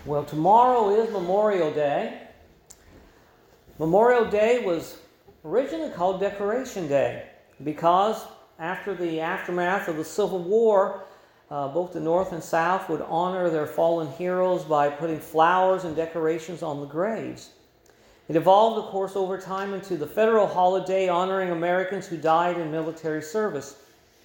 Well, tomorrow is Memorial Day. Memorial Day was originally called Decoration Day because after the aftermath of the Civil War, both the North and South would honor their fallen heroes by putting flowers and decorations on the graves. It evolved, of course, over time into the federal holiday honoring Americans who died in military service.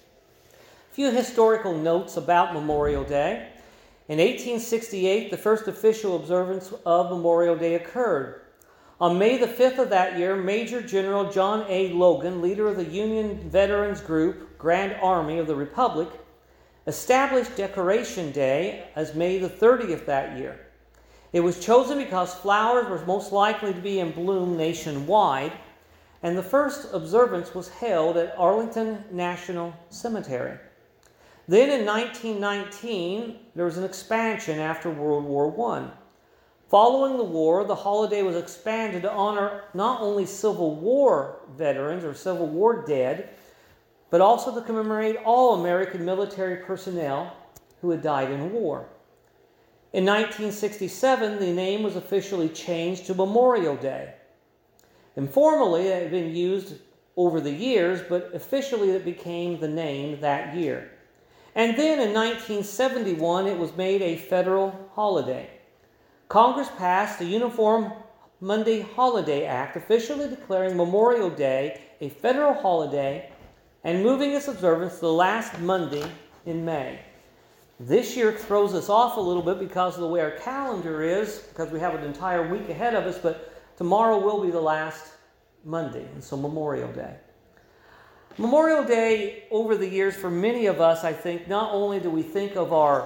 A few historical notes about Memorial Day. In 1868, the first official observance of Memorial Day occurred. On May the 5th of that year, Major General John A. Logan, leader of the Union Veterans Group, Grand Army of the Republic, established Decoration Day as May the 30th that year. It was chosen because flowers were most likely to be in bloom nationwide, and the first observance was held at Arlington National Cemetery. Then in 1919, there was an expansion after World War I. Following the war, the holiday was expanded to honor not only Civil War veterans or Civil War dead, but also to commemorate all American military personnel who had died in war. In 1967, the name was officially changed to Memorial Day. Informally, it had been used over the years, but officially it became the name that year. And then in 1971, it was made a federal holiday. Congress passed the Uniform Monday Holiday Act, officially declaring Memorial Day a federal holiday and moving its observance to the last Monday in May. This year throws us off a little bit because of the way our calendar is, because we have an entire week ahead of us, but tomorrow will be the last Monday, and so Memorial Day. Memorial Day, over the years, for many of us, I think, not only do we think of our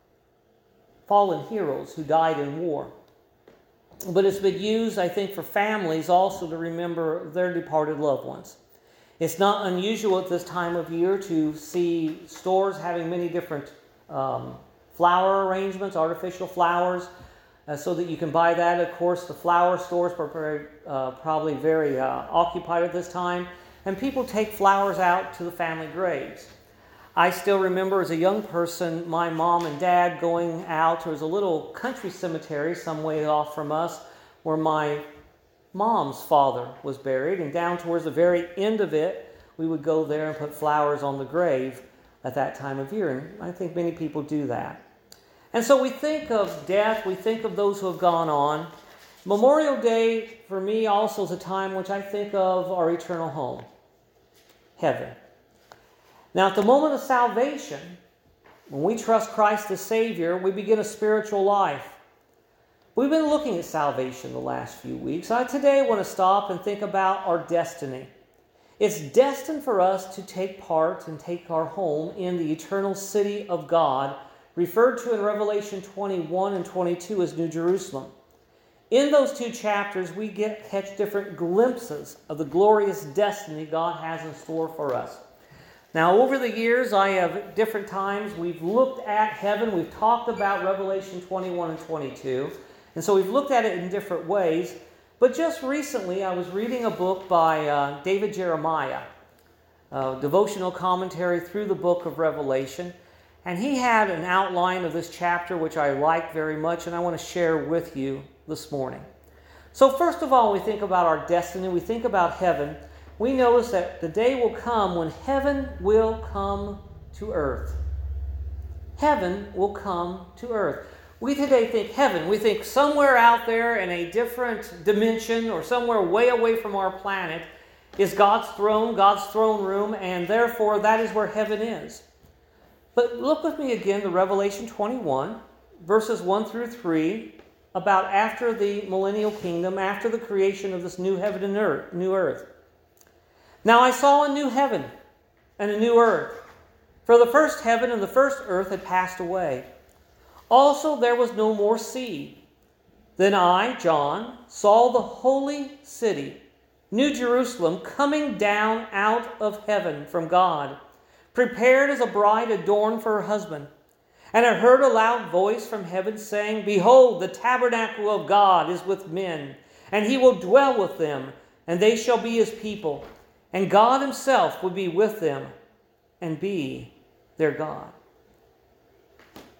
fallen heroes who died in war, but it's been used, I think, for families also to remember their departed loved ones. It's not unusual at this time of year to see stores having many different flower arrangements, artificial flowers, so that you can buy that. Of course, the flower stores are probably very occupied at this time. And people take flowers out to the family graves. I still remember as a young person, my mom and dad going out. There was a little country cemetery some way off from us where my mom's father was buried. And down towards the very end of it, we would go there and put flowers on the grave at that time of year. And I think many people do that. And so we think of death. We think of those who have gone on. Memorial Day, for me, also is a time which I think of our eternal home, heaven. Now, at the moment of salvation, when we trust Christ as Savior, we begin a spiritual life. We've been looking at salvation the last few weeks. I today want to stop and think about our destiny. It's destined for us to take part and take our home in the eternal city of God, referred to in Revelation 21 and 22 as New Jerusalem. In those two chapters, we catch different glimpses of the glorious destiny God has in store for us. Now, over the years, at different times, we've looked at heaven. We've talked about Revelation 21 and 22. And so we've looked at it in different ways. But just recently, I was reading a book by David Jeremiah, a devotional commentary through the book of Revelation. And he had an outline of this chapter, which I like very much, and I want to share with you this morning. So first of all, we think about our destiny. We think about heaven. We notice that the day will come when heaven will come to earth. Heaven will come to earth. We today think heaven. We think somewhere out there in a different dimension or somewhere way away from our planet is God's throne room, and therefore that is where heaven is. But look with me again to Revelation 21, verses 1 through 3, about after the millennial kingdom, after the creation of this new heaven and new earth. Now I saw a new heaven and a new earth, for the first heaven and the first earth had passed away. Also there was no more sea. Then I, John, saw the holy city, New Jerusalem, coming down out of heaven from God, prepared as a bride adorned for her husband. And I heard a loud voice from heaven saying, Behold, the tabernacle of God is with men, and he will dwell with them, and they shall be his people. And God himself will be with them and be their God.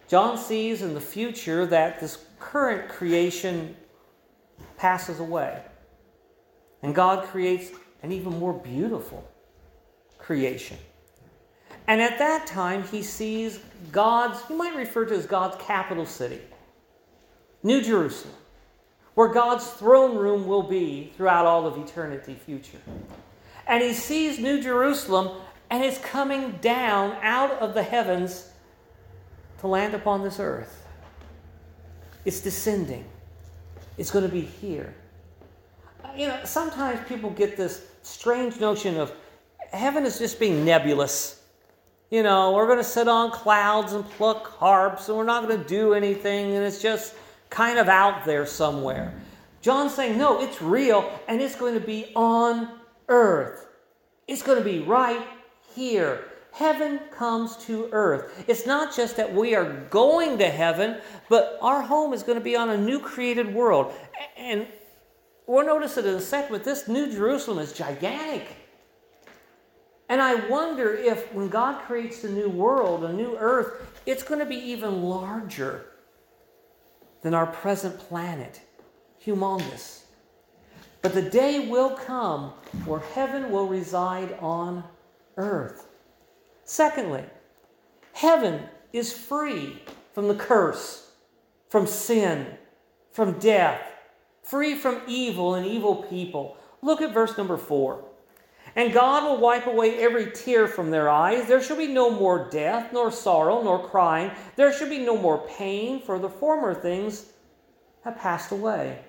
John sees in the future that this current creation passes away. And God creates an even more beautiful creation. And at that time, he sees God's, you might refer to as God's capital city, New Jerusalem, where God's throne room will be throughout all of eternity future. And he sees New Jerusalem, and it's coming down out of the heavens to land upon this earth. It's descending. It's going to be here. Sometimes people get this strange notion of heaven is just being nebulous. We're going to sit on clouds and pluck harps, and we're not going to do anything, and it's just kind of out there somewhere. John's saying, no, it's real, and it's going to be on earth. It's going to be right here. Heaven comes to earth. It's not just that we are going to heaven, but our home is going to be on a new created world. And we'll notice it in a second, but this New Jerusalem is gigantic. And I wonder if when God creates a new world, a new earth, it's going to be even larger than our present planet. Humongous. But the day will come where heaven will reside on earth. Secondly, heaven is free from the curse, from sin, from death, free from evil and evil people. Look at verse number 4. And God will wipe away every tear from their eyes. There shall be no more death, nor sorrow, nor crying. There shall be no more pain, for the former things have passed away.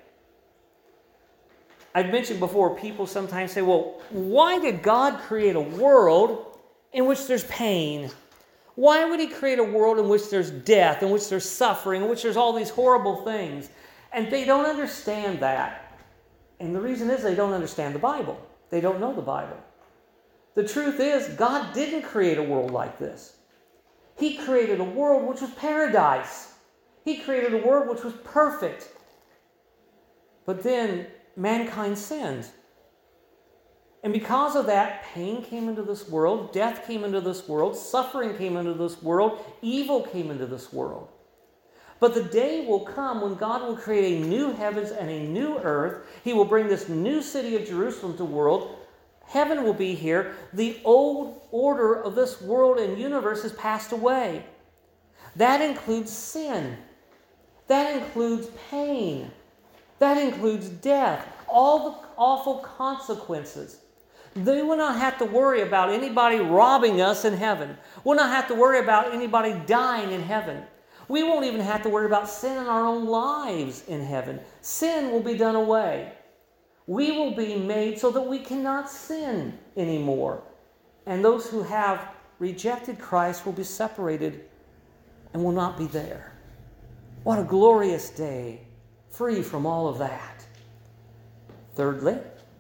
I've mentioned before, people sometimes say, well, why did God create a world in which there's pain? Why would he create a world in which there's death, in which there's suffering, in which there's all these horrible things? And they don't understand that. And the reason is they don't understand the Bible. They don't know the Bible. The truth is, God didn't create a world like this. He created a world which was paradise. He created a world which was perfect. But then mankind sinned. And because of that, pain came into this world, death came into this world, suffering came into this world, evil came into this world. But the day will come when God will create a new heavens and a new earth. He will bring this new city of Jerusalem to the world. Heaven will be here. The old order of this world and universe has passed away. That includes sin. That includes pain. That includes death. All the awful consequences. They will not have to worry about anybody robbing us in heaven. We'll not have to worry about anybody dying in heaven. We won't even have to worry about sin in our own lives in heaven. Sin will be done away. We will be made so that we cannot sin anymore. And those who have rejected Christ will be separated and will not be there. What a glorious day, free from all of that. Thirdly,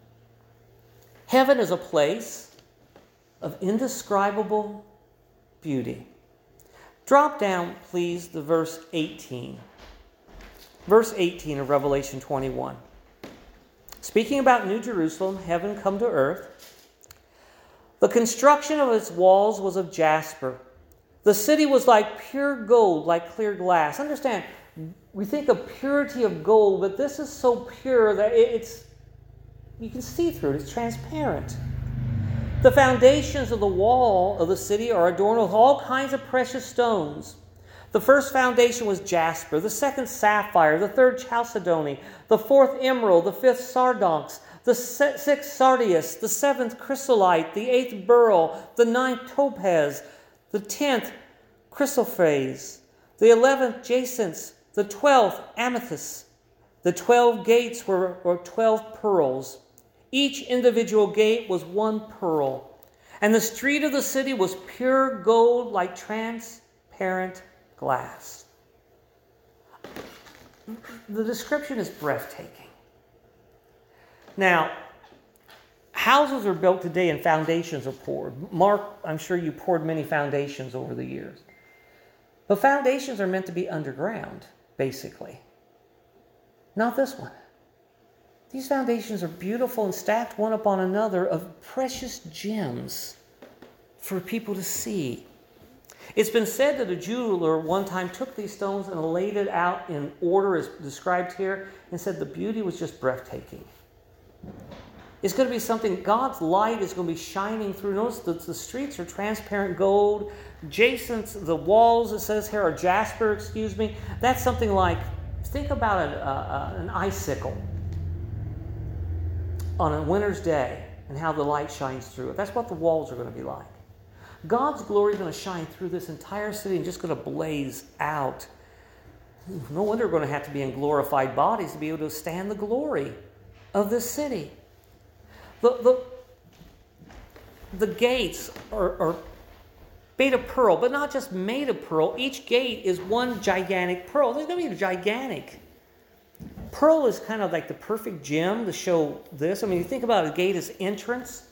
heaven is a place of indescribable beauty. Drop down, please, to verse 18. Verse 18 of Revelation 21. Speaking about New Jerusalem, heaven come to earth. The construction of its walls was of jasper. The city was like pure gold, like clear glass. Understand, we think of purity of gold, but this is so pure that you can see through it. It's transparent. The foundations of the wall of the city are adorned with all kinds of precious stones. The first foundation was jasper, the second sapphire, the third chalcedony, the fourth emerald, the fifth sardonyx, the sixth sardius, the seventh chrysolite, the eighth beryl, the ninth topaz, the 10th chrysoprase, the 11th jacinth, the 12th amethyst. The 12 gates were 12 pearls. Each individual gate was one pearl. And the street of the city was pure gold like transparent glass. The description is breathtaking. Now, houses are built today and foundations are poured. Mark, I'm sure you poured many foundations over the years. But foundations are meant to be underground, basically. Not this one. These foundations are beautiful and stacked one upon another of precious gems for people to see. It's been said that a jeweler one time took these stones and laid it out in order as described here and said the beauty was just breathtaking. It's going to be something, God's light is going to be shining through. Notice that the streets are transparent gold. The walls, it says here, are jasper, That's something like, think about an icicle on a winter's day and how the light shines through it. That's what the walls are going to be like. God's glory is going to shine through this entire city and just going to blaze out. No wonder we're going to have to be in glorified bodies to be able to stand the glory of this city. The gates are made of pearl, but not just made of pearl. Each gate is one gigantic pearl. There's going to be a gigantic. Pearl is kind of like the perfect gem to show this. I mean, you think about a gate as entrance.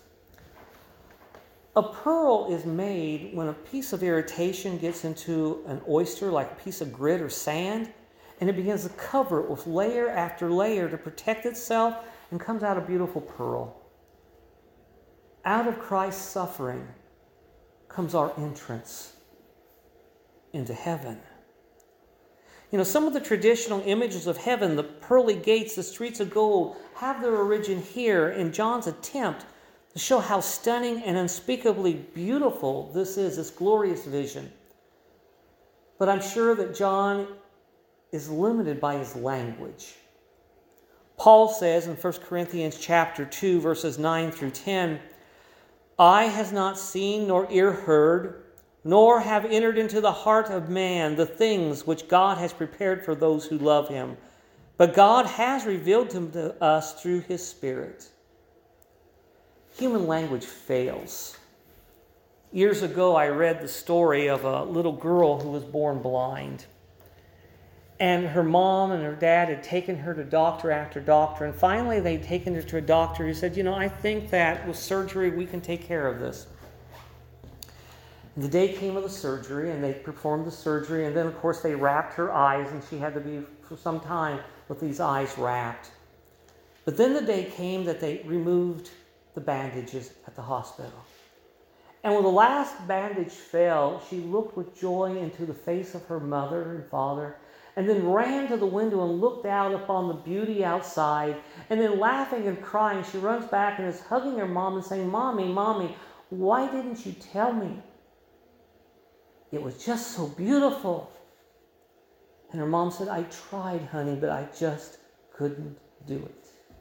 A pearl is made when a piece of irritation gets into an oyster, like a piece of grit or sand, and it begins to cover it with layer after layer to protect itself, and comes out a beautiful pearl. Out of Christ's suffering comes our entrance into heaven. You know, some of the traditional images of heaven, the pearly gates, the streets of gold, have their origin here in John's attempt to show how stunning and unspeakably beautiful this is, this glorious vision. But I'm sure that John is limited by his language. Paul says in 1 Corinthians chapter 2, verses 9 through 10, "Eye has not seen nor ear heard, nor have entered into the heart of man the things which God has prepared for those who love him. But God has revealed them to us through his Spirit." Human language fails. Years ago, I read the story of a little girl who was born blind. And her mom and her dad had taken her to doctor after doctor. And finally, they'd taken her to a doctor who said, I think that with surgery, we can take care of this. And the day came of the surgery, and they performed the surgery. And then, of course, they wrapped her eyes, and she had to be, for some time, with these eyes wrapped. But then the day came that they removed the bandages at the hospital. And when the last bandage fell, she looked with joy into the face of her mother and father, and then ran to the window and looked out upon the beauty outside. And then laughing and crying, she runs back and is hugging her mom and saying, "Mommy, Mommy, why didn't you tell me? It was just so beautiful." And her mom said, "I tried, honey, but I just couldn't do it."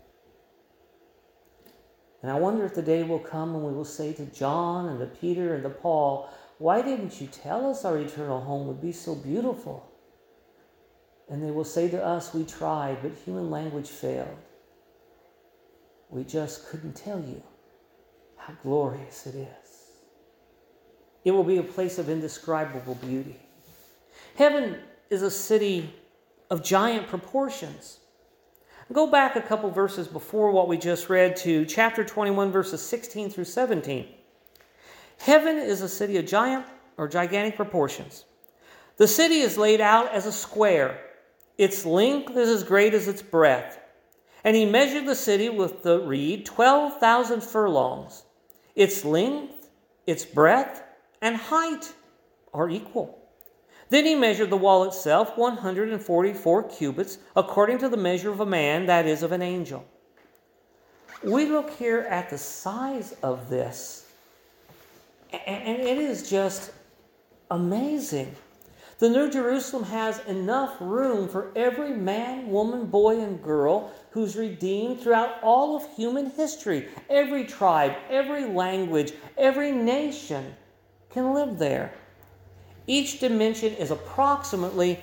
And I wonder if the day will come when we will say to John and to Peter and to Paul, "Why didn't you tell us our eternal home would be so beautiful?" And they will say to us, "We tried, but human language failed. We just couldn't tell you how glorious it is." It will be a place of indescribable beauty. Heaven is a city of giant proportions. Go back a couple verses before what we just read to chapter 21, verses 16 through 17. Heaven is a city of gigantic proportions. The city is laid out as a square. Its length is as great as its breadth. And he measured the city with the reed 12,000 furlongs. Its length, its breadth, and height are equal. Then he measured the wall itself 144 cubits, according to the measure of a man, that is, of an angel. We look here at the size of this, and it is just amazing. The New Jerusalem has enough room for every man, woman, boy, and girl who's redeemed throughout all of human history. Every tribe, every language, every nation can live there. Each dimension is approximately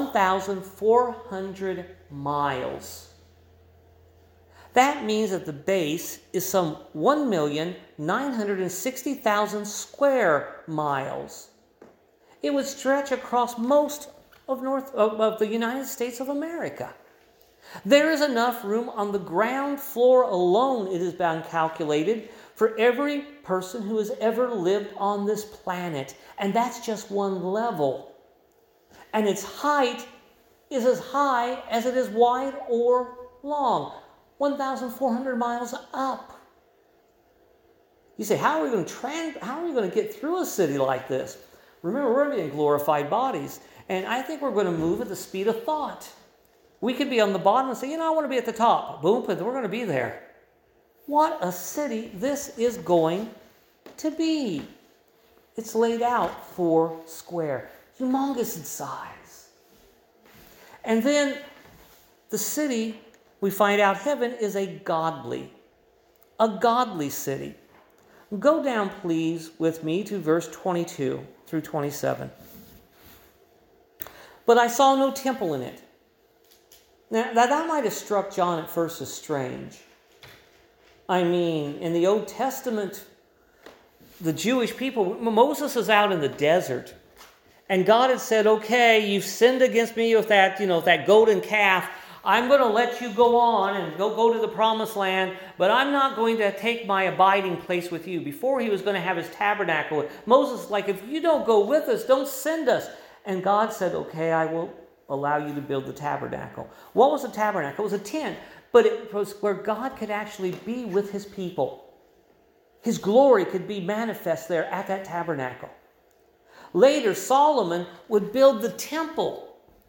1,400 miles. That means that the base is some 1,960,000 square miles. It would stretch across most of the United States of America. There is enough room on the ground floor alone, it has been calculated, for every person who has ever lived on this planet. And that's just one level. And its height is as high as it is wide or long. 1,400 miles up. You say, how are we going to get through a city like this? Remember, we're going to be in glorified bodies. And I think we're going to move at the speed of thought. We could be on the bottom and say, I want to be at the top. Boom, but we're going to be there. What a city this is going to be. It's laid out 4 square. Humongous in size. And then the city, we find out heaven is a godly city. Go down, please, with me to verse 22 through 27. But I saw no temple in it. Now, that might have struck John at first as strange. I mean, in the Old Testament, the Jewish people, Moses is out in the desert. And God had said, okay, you've sinned against me with that golden calf. I'm going to let you go on and go to the promised land, but I'm not going to take my abiding place with you. Before he was going to have his tabernacle, Moses, if you don't go with us, don't send us. And God said, okay, I will allow you to build the tabernacle. What was the tabernacle? It was a tent, but it was where God could actually be with his people. His glory could be manifest there at that tabernacle. Later, Solomon would build the temple.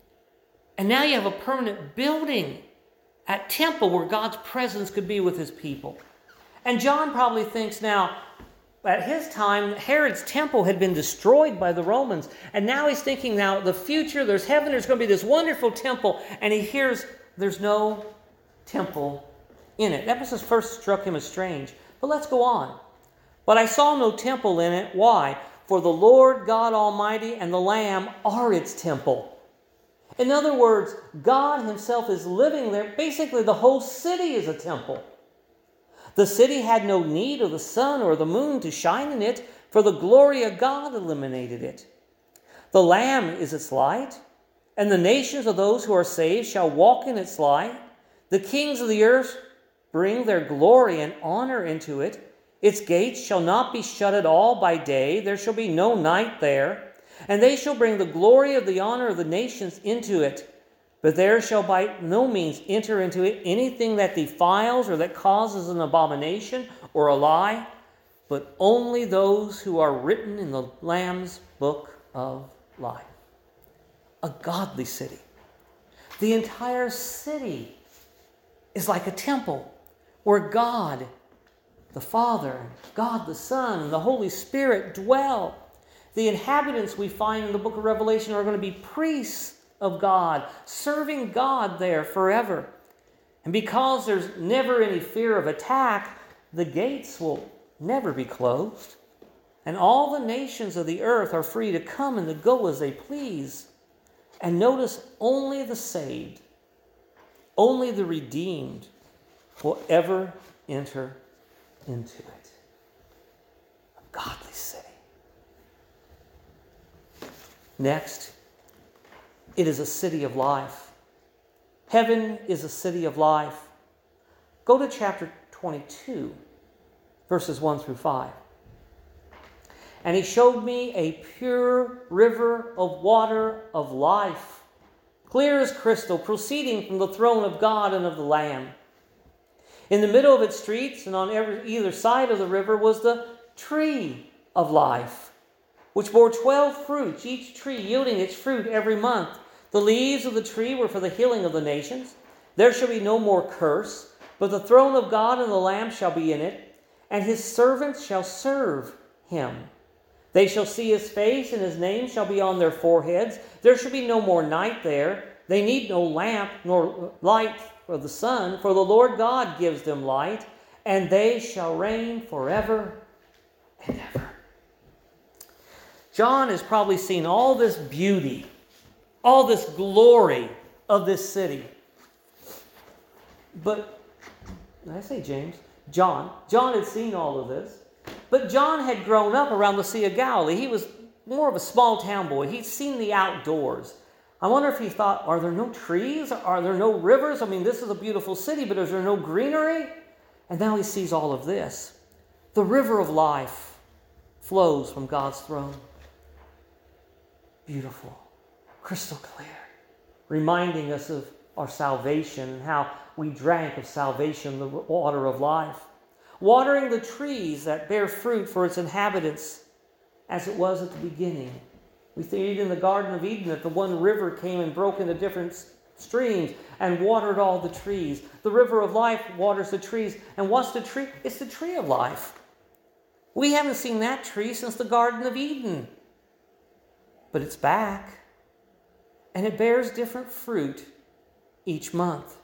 And now you have a permanent building at temple where God's presence could be with his people. And John probably thinks now, at his time, Herod's temple had been destroyed by the Romans. And now he's thinking now, the future, there's heaven, there's going to be this wonderful temple. And he hears there's no temple in it. That must have first struck him as strange. But let's go on. But I saw no temple in it. Why? For the Lord God Almighty and the Lamb are its temple. In other words, God himself is living there. Basically, the whole city is a temple. The city had no need of the sun or the moon to shine in it, for the glory of God illuminated it. The Lamb is its light, and the nations of those who are saved shall walk in its light. The kings of the earth bring their glory and honor into it. Its gates shall not be shut at all by day. There shall be no night there. And they shall bring the glory of the honor of the nations into it. But there shall by no means enter into it anything that defiles or that causes an abomination or a lie, but only those who are written in the Lamb's book of life. A godly city. The entire city is like a temple where God the Father, God the Son, and the Holy Spirit dwell. The inhabitants we find in the book of Revelation are going to be priests of God, serving God there forever. And because there's never any fear of attack, the gates will never be closed. And all the nations of the earth are free to come and to go as they please. And notice, only the saved, only the redeemed will ever enter into it. A godly city. Next, it is a city of life. Heaven is a city of life. Go to chapter 22, verses 1 through 5. And he showed me a pure river of water of life, clear as crystal, proceeding from the throne of God and of the Lamb. In the middle of its streets and on either side of the river was the tree of life, which bore 12 fruits, each tree yielding its fruit every month. The leaves of the tree were for the healing of the nations. There shall be no more curse, but the throne of God and the Lamb shall be in it, and his servants shall serve him. They shall see his face, and his name shall be on their foreheads. There shall be no more night there. They need no lamp nor light for the sun, for the Lord God gives them light, and they shall reign forever and ever. John has probably seen all this beauty, all this glory of this city. But, did I say James? John had seen all of this. But John had grown up around the Sea of Galilee. He was more of a small town boy. He'd seen the outdoors. I wonder if he thought, are there no trees? Are there no rivers? I mean, this is a beautiful city, but is there no greenery? And now he sees all of this. The river of life flows from God's throne. Beautiful, crystal clear, reminding us of our salvation and how we drank of salvation, the water of life. Watering the trees that bear fruit for its inhabitants, as it was at the beginning, We see in the Garden of Eden that the one river came and broke into different streams and watered all the trees. The river of life waters the trees. And what's the tree? It's the tree of life. We haven't seen that tree since the Garden of Eden. But it's back. And it bears different fruit each month.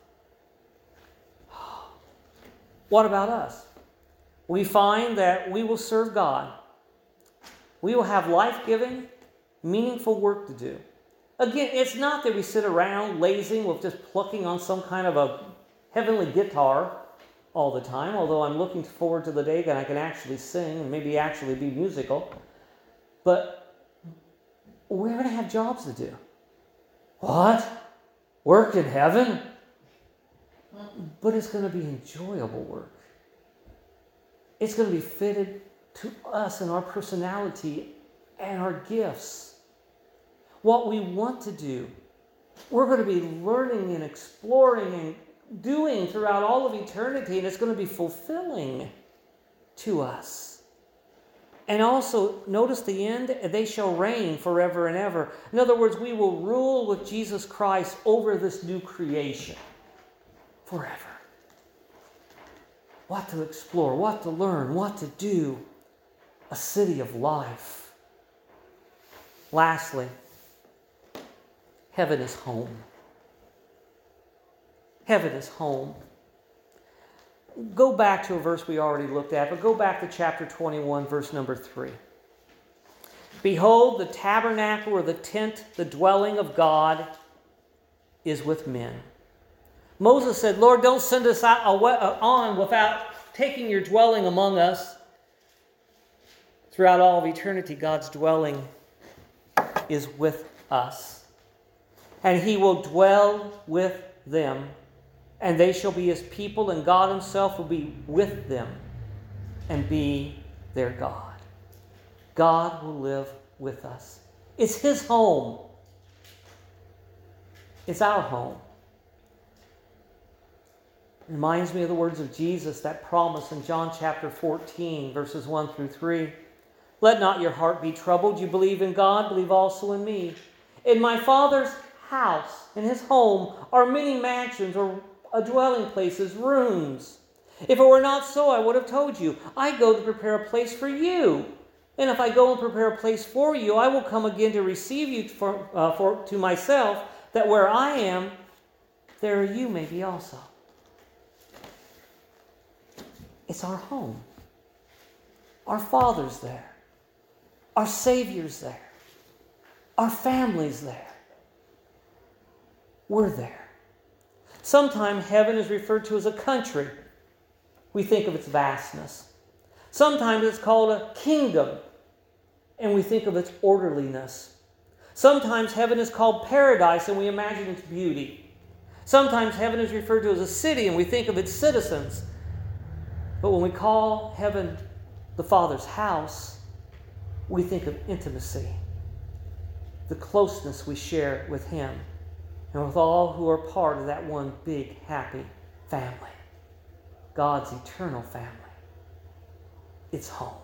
What about us? We find that we will serve God. We will have life-giving, meaningful work to do. Again, it's not that we sit around lazing with just plucking on some kind of a heavenly guitar all the time, although I'm looking forward to the day that I can actually sing and maybe actually be musical. But we're going to have jobs to do. What? Work in heaven? But it's going to be enjoyable work. It's going to be fitted to us and our personality and our gifts. What we want to do, we're going to be learning and exploring and doing throughout all of eternity, and it's going to be fulfilling to us. And also, notice the end, they shall reign forever and ever. In other words, we will rule with Jesus Christ over this new creation forever. What to explore, what to learn, what to do. A city of life. Lastly, heaven is home. Heaven is home. Go back to a verse we already looked at, but go back to chapter 21, verse number 3. Behold, the tabernacle or the tent, the dwelling of God, is with men. Moses said, Lord, don't send us on without taking your dwelling among us. Throughout all of eternity, God's dwelling is with us. And he will dwell with them. And they shall be his people, and God himself will be with them and be their God. God will live with us. It's his home. It's our home. It reminds me of the words of Jesus, that promise in John chapter 14, verses 1 through 3. Let not your heart be troubled. You believe in God, believe also in me. In my Father's house, in his home, are many mansions or dwelling places, rooms. If it were not so, I would have told you. I go to prepare a place for you. And if I go and prepare a place for you, I will come again to receive you to myself, that where I am, there you may be also. It's our home. Our Father's there. Our Savior's there. Our family's there. We're there. Sometimes heaven is referred to as a country. We think of its vastness. Sometimes it's called a kingdom, and we think of its orderliness. Sometimes heaven is called paradise, and we imagine its beauty. Sometimes heaven is referred to as a city, and we think of its citizens. But when we call heaven the Father's house, we think of intimacy, the closeness we share with him and with all who are part of that one big, happy family, God's eternal family. It's home.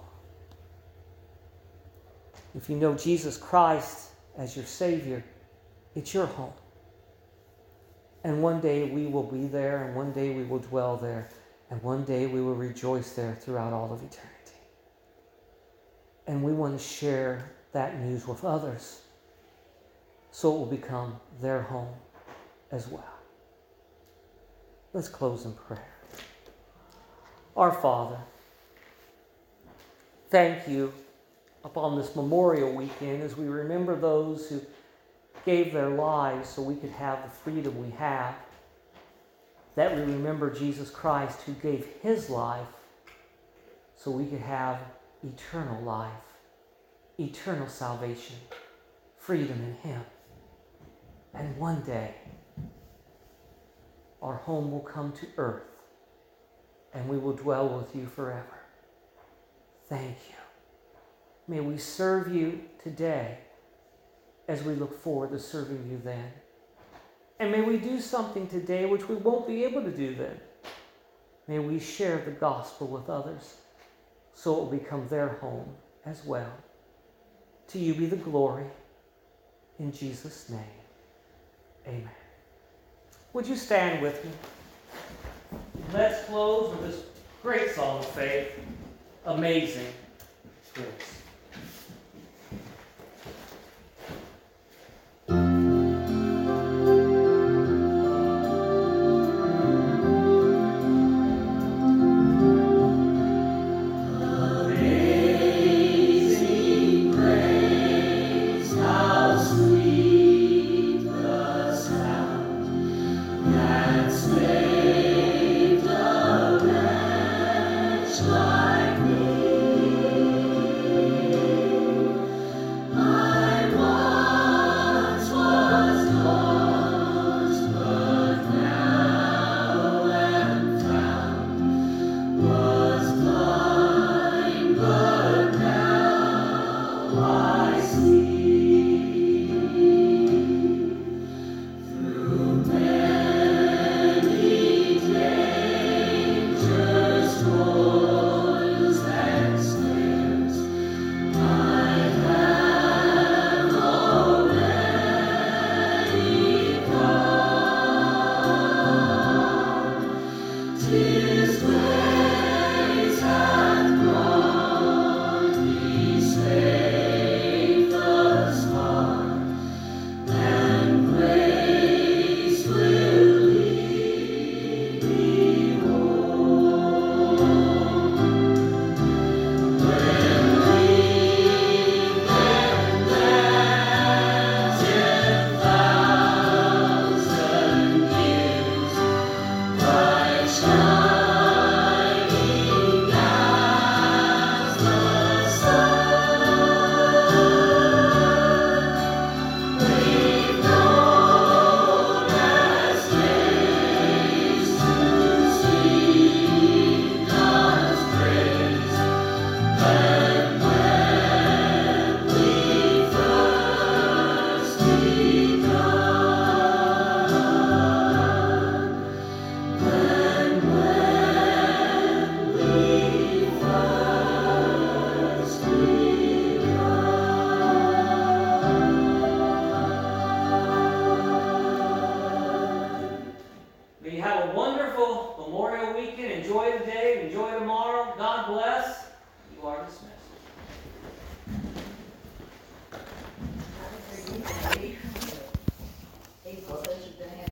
If you know Jesus Christ as your Savior, it's your home. And one day we will be there, and one day we will dwell there, and one day we will rejoice there throughout all of eternity. And we want to share that news with others so it will become their home as well. Let's close in prayer. Our Father, thank you upon this Memorial Weekend as we remember those who gave their lives so we could have the freedom we have, that we remember Jesus Christ who gave his life so we could have eternal life, eternal salvation, freedom in him. And one day, our home will come to earth, and we will dwell with you forever. Thank you. May we serve you today as we look forward to serving you then. And may we do something today which we won't be able to do then. May we share the gospel with others so it will become their home as well. To you be the glory In Jesus' name, amen. Would you stand with me? Let's close with this great song of faith, Amazing Grace. May you have a wonderful Memorial weekend. Enjoy the day. Enjoy tomorrow. God bless. You are dismissed.